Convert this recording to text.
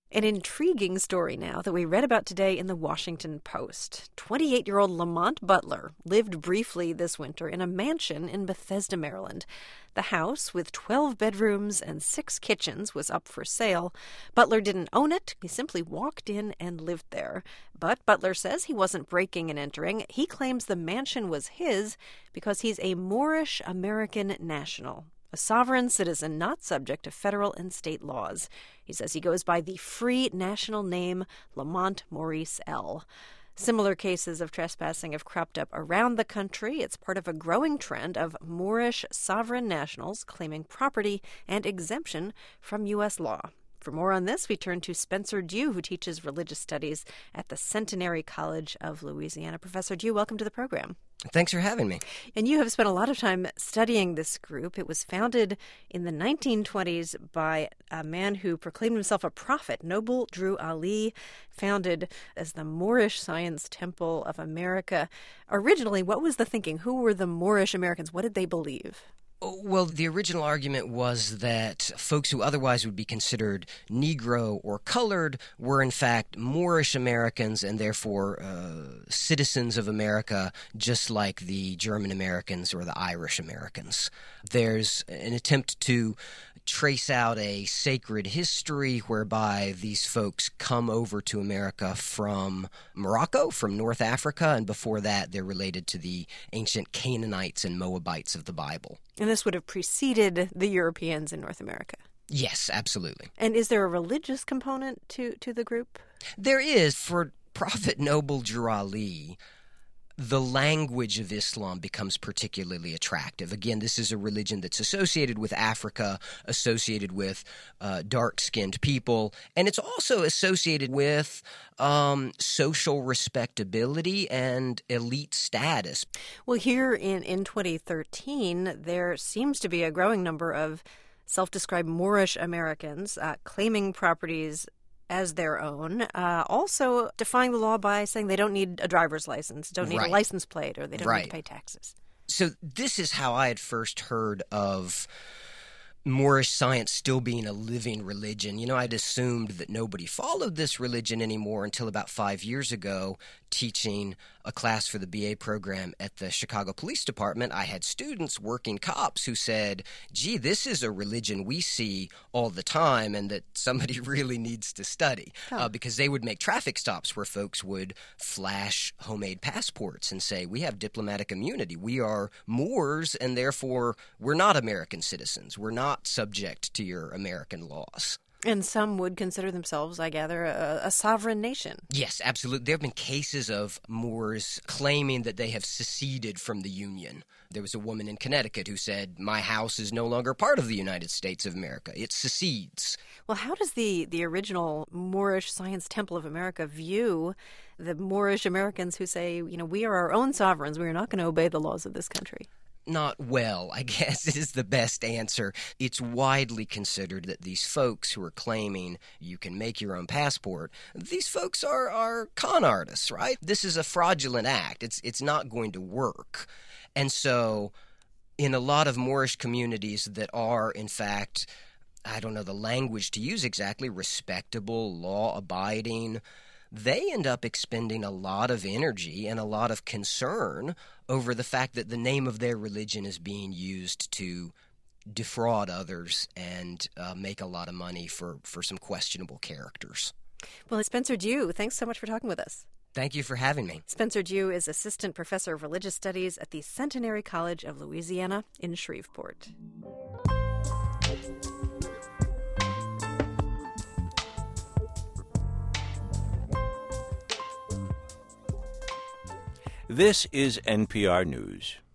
An intriguing story now that we read about today in the Washington Post. 28-year-old Lamont Butler lived briefly this winter in a mansion in Bethesda, Maryland. The house, with 12 bedrooms and 6 kitchens, was up for sale. Butler didn't own it. He simply walked in and lived there. But Butler says he wasn't breaking and entering. He claims the mansion was his because he's a Moorish American national, a sovereign citizen not subject to federal and state laws. He says he goes by the free national name Lamont Maurice L. Similar cases of trespassing have cropped up around the country. It's part of a growing trend of Moorish sovereign nationals claiming property and exemption from U.S. law. For more on this, we turn to Spencer Dew, who teaches religious studies at the Centenary College of Louisiana. Professor Dew, welcome to the program. Thanks for having me. And you have spent a lot of time studying this group. It was founded in the 1920s by a man who proclaimed himself a prophet, Noble Drew Ali, founded as the Moorish Science Temple of America. Originally, what was the thinking? Who were the Moorish Americans? What did they believe? Well, the original argument was that folks who otherwise would be considered Negro or colored were in fact Moorish Americans and therefore citizens of America, just like the German Americans or the Irish Americans. There's an attempt to trace out a sacred history whereby these folks come over to America from Morocco, from North Africa, and before that they're related to the ancient Canaanites and Moabites of the Bible. And this would have preceded the Europeans in North America. Yes, absolutely. And is there a religious component to the group? There is. For Prophet Noble Drew Ali, the language of Islam becomes particularly attractive. Again, this is a religion that's associated with Africa, associated with dark-skinned people, and it's also associated with social respectability and elite status. Well, here in 2013, there seems to be a growing number of self-described Moorish Americans claiming properties as their own, also defying the law by saying they don't need a driver's license, don't need a license plate, or they don't need to pay taxes. So this is how I had first heard of Moorish science still being a living religion. You know, I'd assumed that nobody followed this religion anymore until about 5 years ago, teaching a class for the BA program at the Chicago Police Department. I had students, working cops, who said, gee, this is a religion we see all the time and that somebody really needs to study. Because they would make traffic stops where folks would flash homemade passports and say, we have diplomatic immunity. We are Moors, and therefore we're not American citizens. We're not subject to your American laws. And some would consider themselves, I gather, a sovereign nation. Yes, absolutely. There have been cases of Moors claiming that they have seceded from the Union. There was a woman in Connecticut who said, my house is no longer part of the United States of America. It secedes. Well, how does the original Moorish Science Temple of America view the Moorish Americans who say, you know, we are our own sovereigns. We are not going to obey the laws of this country? Not well, I guess, is the best answer. It's widely considered that these folks who are claiming you can make your own passport, these folks are con artists, right? This is a fraudulent act. It's not going to work. And so in a lot of Moorish communities that are, in fact, I don't know the language to use exactly, respectable, law-abiding, they end up expending a lot of energy and a lot of concern over the fact that the name of their religion is being used to defraud others and make a lot of money for some questionable characters. Well, Spencer Dew, thanks so much for talking with us. Thank you for having me. Spencer Dew is Assistant Professor of Religious Studies at the Centenary College of Louisiana in Shreveport. This is NPR News.